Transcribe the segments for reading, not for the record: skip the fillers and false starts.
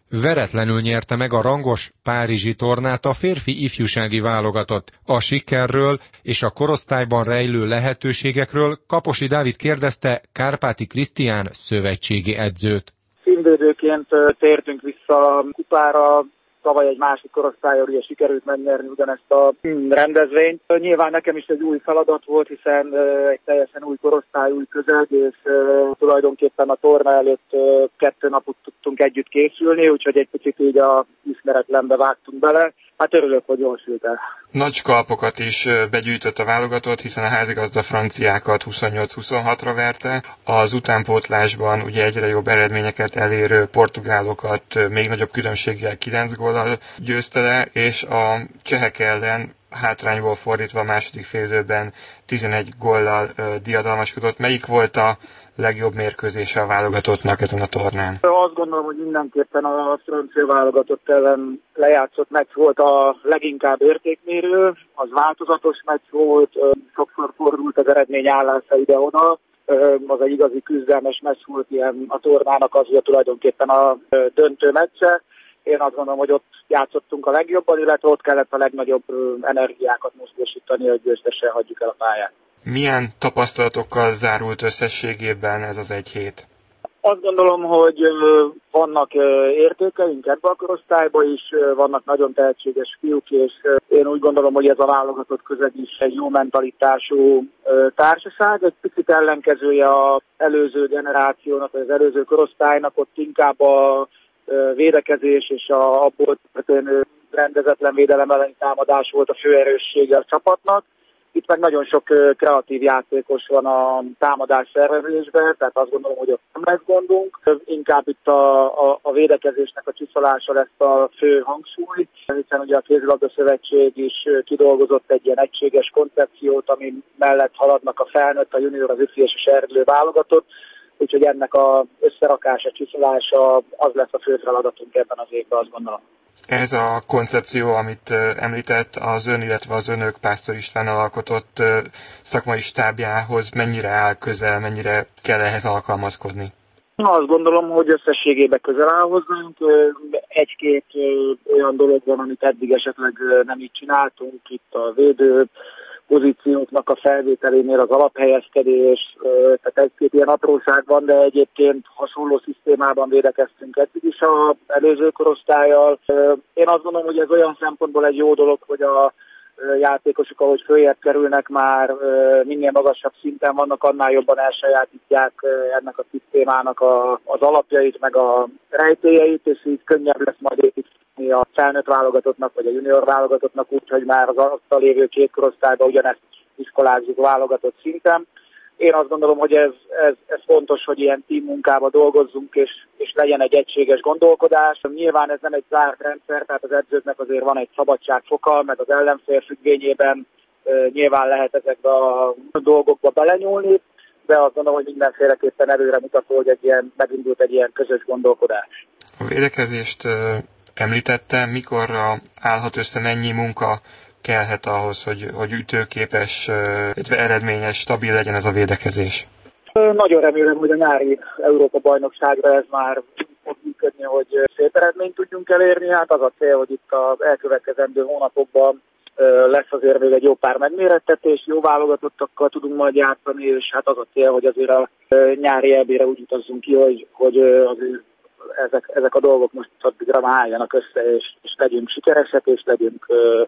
Veretlenül nyerte meg a rangos párizsi tornát a férfi ifjúsági válogatott. A sikerről és a korosztályban rejlő lehetőségekről Kaposi Dávid kérdezte Kárpáti Krisztián szövetségi edzőt. Színvédőként tértünk vissza a kupára, tavaly egy másik korosztályon ugye sikerült megnyerni ugyanezt a rendezvényt. Nyilván nekem is egy új feladat volt, hiszen egy teljesen új korosztály, új közeg, és tulajdonképpen a torna előtt 2 napot tudtunk együtt készülni, úgyhogy egy picit így a ismeretlenbe vágtunk bele. Hát örülök, hogy jól sült el. Nagy skalpokat is begyűjtött a válogatott, hiszen a házigazda franciákat 28-26-ra verte. Az utánpótlásban ugye egyre jobb eredményeket elérő portugálokat még nagyobb különbséggel 9 góllal győzte le, és a csehek ellen hátrányból fordítva a második félidőben 11 góllal diadalmaskodott. Melyik volt a legjobb mérkőzése a válogatottnak ezen a tornán? Azt gondolom, hogy mindenképpen a francia válogatott ellen lejátszott meccs volt a leginkább értékmérő, az változatos meccs volt, sokszor fordult az eredmény állása ide-oda, az egy igazi küzdelmes meccs volt ilyen a tornának, az ugye tulajdonképpen a döntő meccse. Én azt gondolom, hogy ott játszottunk a legjobban, illetve ott kellett a legnagyobb energiákat mozgósítani, hogy győztesen hagyjuk el a pályát. Milyen tapasztalatokkal zárult összességében ez az egy hét? Azt gondolom, hogy vannak értékeink ebbe a korosztályba is, vannak nagyon tehetséges fiúk, és én úgy gondolom, hogy ez a válogatott közeg is egy jó mentalitású társaság. Egy picit ellenkezője az előző generációnak, vagy az előző korosztálynak, ott inkább a védekezés és abból történő rendezetlen védelem elleni támadás volt a fő erőssége a csapatnak. Itt meg nagyon sok kreatív játékos van a támadás szervezésben, tehát azt gondolom, hogy ott nem lesz gondunk. Inkább itt a védekezésnek a csiszolása lesz a fő hangsúly, hiszen ugye a Kézilabda Szövetség is kidolgozott egy ilyen egységes koncepciót, ami mellett haladnak a felnőtt, a junior, az ifjú és a serdülő válogatott. Úgyhogy ennek az összerakása, csiszolása az lesz a fő feladatunk ebben az évben, azt gondolom. Ez a koncepció, amit említett, az ön, illetve az önök Pásztor István alkotott szakmai stábjához mennyire áll közel, mennyire kell ehhez alkalmazkodni? Azt gondolom, hogy összességében közel áll hozzánk. Egy-két olyan dolog van, amit eddig esetleg nem így csináltunk. Itt a védő pozícióknak a felvételénél az alaphelyezkedés, tehát egy-két ilyen apróság van, de egyébként hasonló szisztémában védekeztünk eddig is az előző korosztállyal. Én azt gondolom, hogy ez olyan szempontból egy jó dolog, hogy a játékosok, ahogy följebb kerülnek, már minél magasabb szinten vannak, annál jobban elsajátítják ennek a szisztémának az alapjait, meg a rejtélyeit, és így könnyebb lesz majd építeni a felnőtt válogatottnak, vagy a junior válogatottnak, úgyhogy már az alatta lévő 2 korosztályban ugyanezt iskolázzuk válogatott szinten. Én azt gondolom, hogy ez fontos, hogy ilyen team munkába dolgozzunk, és legyen egy egységes gondolkodás. Nyilván ez nem egy zárt rendszer, tehát az edzőknek azért van egy szabadságfoka, meg az ellenfél függvényében nyilván lehet ezekbe a dolgokba belenyúlni, de azt gondolom, hogy mindenféleképpen előre mutató, hogy megindult egy ilyen közös gondolkodás. A védekezést említettem, mikorra állhat össze, mennyi munka kellhet ahhoz, hogy ütőképes, illetve eredményes, stabil legyen ez a védekezés? Nagyon remélem, hogy a nyári Európa-bajnokságra ez már fog működni, hogy szép eredményt tudjunk elérni. Hát az a cél, hogy itt az elkövetkezendő hónapokban lesz azért még egy jó pár megmérettetés, jó válogatottakkal tudunk majd játszani, és hát az a cél, hogy azért a nyári EB-re úgy utazzunk ki, hogy azért ezek a dolgok most addigra már álljanak össze, és legyünk sikeresek, és legyünk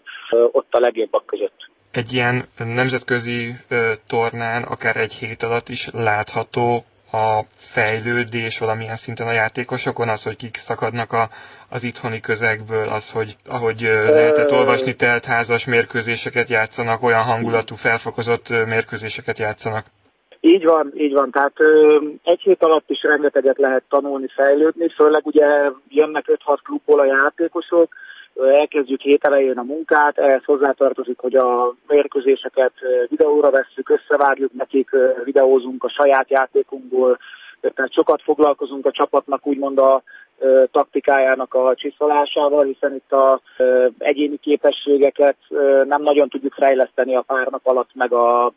ott a legjobbak között. Egy ilyen nemzetközi tornán akár egy hét alatt is látható a fejlődés valamilyen szinten a játékosokon, az, hogy kik szakadnak az itthoni közegből, az, hogy ahogy lehetett olvasni, teltházas mérkőzéseket játszanak, olyan hangulatú, felfokozott mérkőzéseket játszanak. Így van. Tehát egy hét alatt is rengeteget lehet tanulni, fejlődni, főleg ugye jönnek 5-6 klubból a játékosok, elkezdjük hét elején a munkát, ehhez hozzátartozik, hogy a mérkőzéseket videóra vesszük, összevágjuk nekik, videózunk a saját játékunkból, Tehát sokat foglalkozunk a csapatnak úgymond a taktikájának a csiszolásával, hiszen itt az egyéni képességeket nem nagyon tudjuk fejleszteni a pár nap alatt, meg a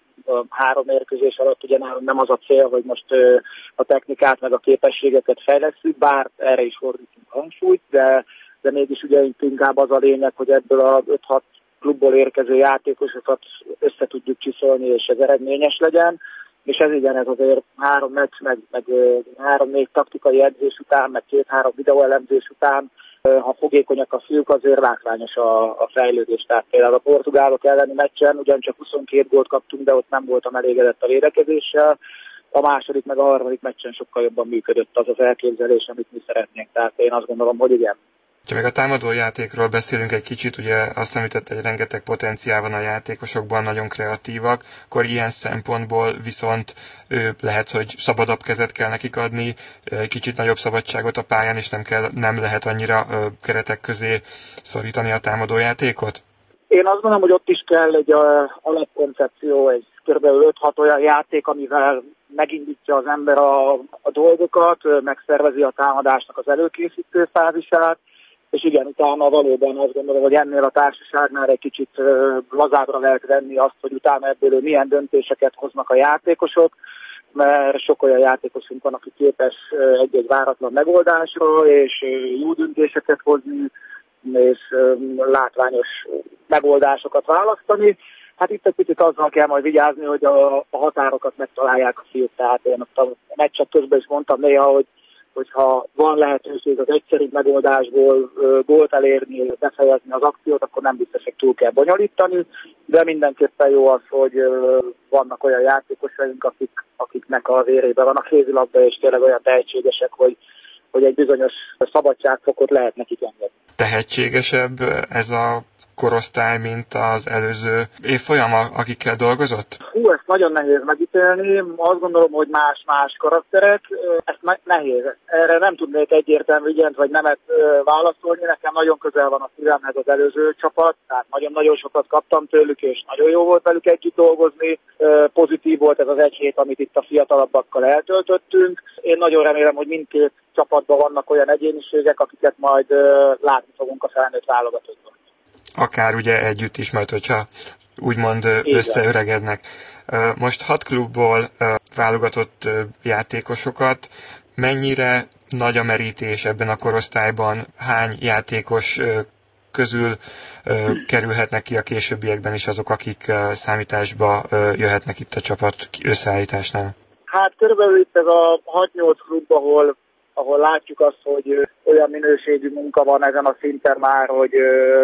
3 mérkőzés alatt. Ugye nem az a cél, hogy most a technikát meg a képességeket fejlesztjük, bár erre is fordítunk hangsúlyt, de mégis ugye inkább az a lényeg, hogy ebből a 5-6 klubból érkező játékosokat össze tudjuk csiszolni, és ez eredményes legyen. És ez igen, ez azért 3 meccs, meg 3-4 taktikai edzés után, meg 2-3 videóelemzés után, ha fogékonyak a fiúk, azért látványos a fejlődés. Tehát például a portugálok elleni meccsen ugyancsak 22 gólt kaptunk, de ott nem voltam elégedett a védekezéssel. A második meg a harmadik meccsen sokkal jobban működött az az elképzelés, amit mi szeretnénk. Tehát én azt gondolom, hogy igen. Ha még a támadójátékról beszélünk egy kicsit, ugye azt említette, hogy rengeteg potenciál van a játékosokban, nagyon kreatívak, akkor ilyen szempontból viszont lehet, hogy szabadabb kezet kell nekik adni, kicsit nagyobb szabadságot a pályán, és nem lehet annyira keretek közé szorítani a támadójátékot? Én azt gondolom, hogy ott is kell egy alapkoncepció, egy kb. 5-6 olyan játék, amivel megindítja az ember a dolgokat, megszervezi a támadásnak az előkészítő fázisát, és igen, utána valóban azt gondolom, hogy ennél a társaságnál egy kicsit lazábbra lehet venni azt, hogy utána ebből milyen döntéseket hoznak a játékosok, mert sok olyan játékosunk van, aki képes egy-egy váratlan megoldásra, és jó döntéseket hozni, és látványos megoldásokat választani. Hát itt egy picit azzal kell majd vigyázni, hogy a határokat megtalálják a fiúk. Tehát én a meccsek közben is mondtam néha, hogyha van lehetőség az egyszerű megoldásból gólt elérni, befejezni az akciót, akkor nem biztos, hogy túl kell bonyolítani, de mindenképpen jó az, hogy vannak olyan játékosaink, akiknek a vérében van a kézilabda, és tényleg olyan tehetségesek, hogy egy bizonyos szabadságfokot lehet nekik engedni. Tehetségesebb ez a korosztály, mint az előző évfolyam, akikkel dolgozott? Ezt nagyon nehéz megítélni. Azt gondolom, hogy más-más karakterek. Ez nehéz. Erre nem tudnék egyértelmű igent vagy nemet válaszolni. Nekem nagyon közel van a szívemhez az előző csapat, tehát nagyon-nagyon sokat kaptam tőlük, és nagyon jó volt velük együtt dolgozni. Pozitív volt ez az egy hét, amit itt a fiatalabbakkal eltöltöttünk. Én nagyon remélem, hogy mindkét csapatban vannak olyan egyéniségek, akiket majd látni fogunk a felnőtt válogatottban. Akár ugye együtt is, majd hogyha úgymond összeöregednek. Most 6 klubból válogatott játékosokat. Mennyire nagy a merítés ebben a korosztályban? Hány játékos közül kerülhetnek ki a későbbiekben is azok, akik számításba jöhetnek itt a csapat összeállításnál? Hát körülbelül itt ez a 6-8 klub, ahol látjuk azt, hogy olyan minőségű munka van ezen a szinten már, hogy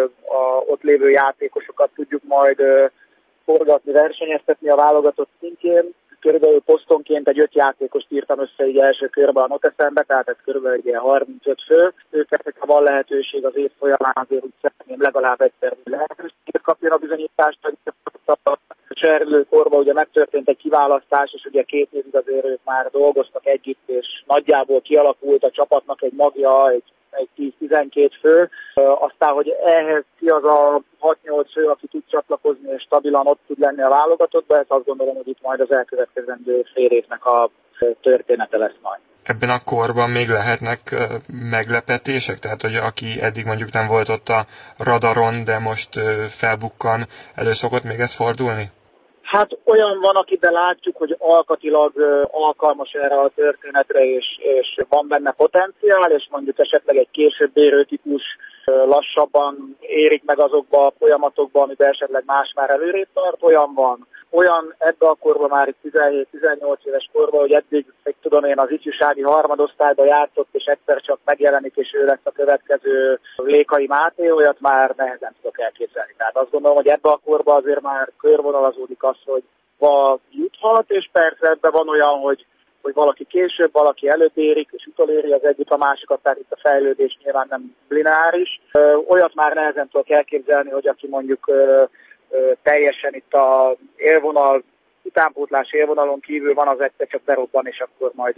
ott lévő játékosokat tudjuk majd forgatni, versenyeztetni a válogatott szintjén. Körülbelül posztonként egy 5 játékost írtam össze így első körben a Noteszembe, tehát ez körülbelül egy ilyen 35 fő. Őket, ha van lehetőség az év folyamán, azért úgy szeretném legalább egyszer lehetőséget kapjon a bizonyítást, hogy a cserélőkorban ugye megtörtént egy kiválasztás, és ugye 2 évig azért ők már dolgoztak együtt, és nagyjából kialakult a csapatnak egy magja, egy 10-12 fő. Aztán, hogy ehhez ki az a 6-8 fő, aki tud csatlakozni és stabilan ott tud lenni a válogatottban, ezt azt gondolom, hogy itt majd az elkövetkezendő fél évnek a története lesz majd. Ebben a korban még lehetnek meglepetések? Tehát, hogy aki eddig mondjuk nem volt ott a radaron, de most felbukkan, elő szokott még ez fordulni? Hát olyan van, akiben látjuk, hogy alkatilag alkalmas erre a történetre, és van benne potenciál, és mondjuk esetleg egy később érő típus lassabban érik meg azokba a folyamatokba, amiben esetleg más már előrébb tart, olyan van. Olyan ebbe a korban már itt 17-18 éves korban, hogy eddig, tudom én, az ifjúsági harmadosztályban játszott, és egyszer csak megjelenik, és ő lesz a következő Lékai Máté, olyat már nehezen tudok elképzelni. Tehát azt gondolom, hogy ebbe a korban azért már körvonalazódik az, hogy juthat, és persze ebben van olyan, hogy valaki később, valaki előbb érik, és utoléri az egyik a másikat, tehát itt a fejlődés nyilván nem lineáris. Olyat már nehezen tudok elképzelni, hogy aki mondjuk teljesen itt a élvonal, utánpótlás élvonalon kívül van, az egyszer csak berobban, és akkor majd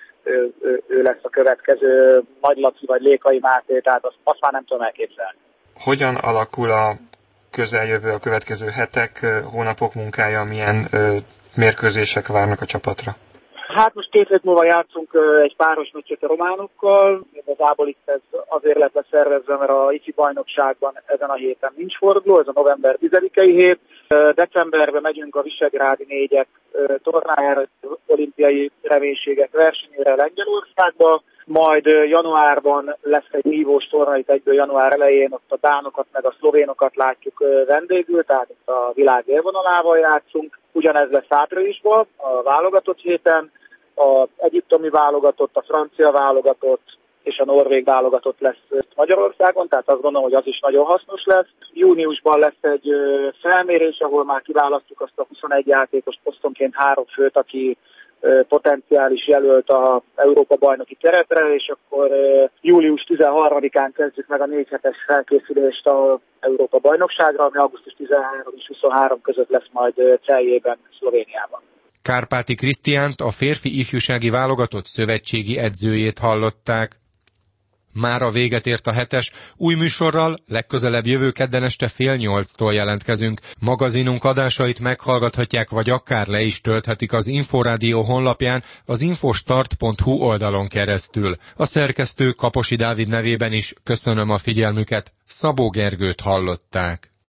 ő lesz a következő Nagy Laci vagy Lékai Máté, tehát azt már nem tudom elképzelni. Hogyan alakul a közeljövő, a következő hetek, hónapok munkája, milyen mérkőzések várnak a csapatra? Hát most 2 hét múlva játszunk egy páros meccset a románokkal. Igazából itt ez azért lett leszervezve, mert a ifi bajnokságban ezen a héten nincs forduló, ez a november 10-i hét. Decemberben megyünk a Visegrádi 4-ek tornájára, olimpiai reménységek versenyére Lengyelországba, majd januárban lesz egy nívós torna, itt egyből január elején, ott a dánokat meg a szlovénokat látjuk vendégül, tehát itt a világ élvonalával játszunk. Ugyanez lesz áprilisban, a válogatott héten, az egyiptomi válogatott, a francia válogatott és a norvég válogatott lesz Magyarországon, tehát azt gondolom, hogy az is nagyon hasznos lesz. Júniusban lesz egy felmérés, ahol már kiválasztjuk azt a 21 játékos, posztonként 3 főt, aki potenciális jelölt a Európa-bajnoki keretre, és akkor július 13-án kezdjük meg a 4 hetes felkészülést az Európa-bajnokságra, ami augusztus 13 és 23 között lesz majd Celjében, Szlovéniában. Kárpáti Krisztiánt, a férfi ifjúsági válogatott szövetségi edzőjét hallották. Mára véget ért a hetes, új műsorral legközelebb jövő kedden este 7:30-tól jelentkezünk. Magazinunk adásait meghallgathatják, vagy akár le is tölthetik az Inforádió honlapján, az infostart.hu oldalon keresztül. A szerkesztő Kaposi Dávid nevében is köszönöm a figyelmüket, Szabó Gergőt hallották.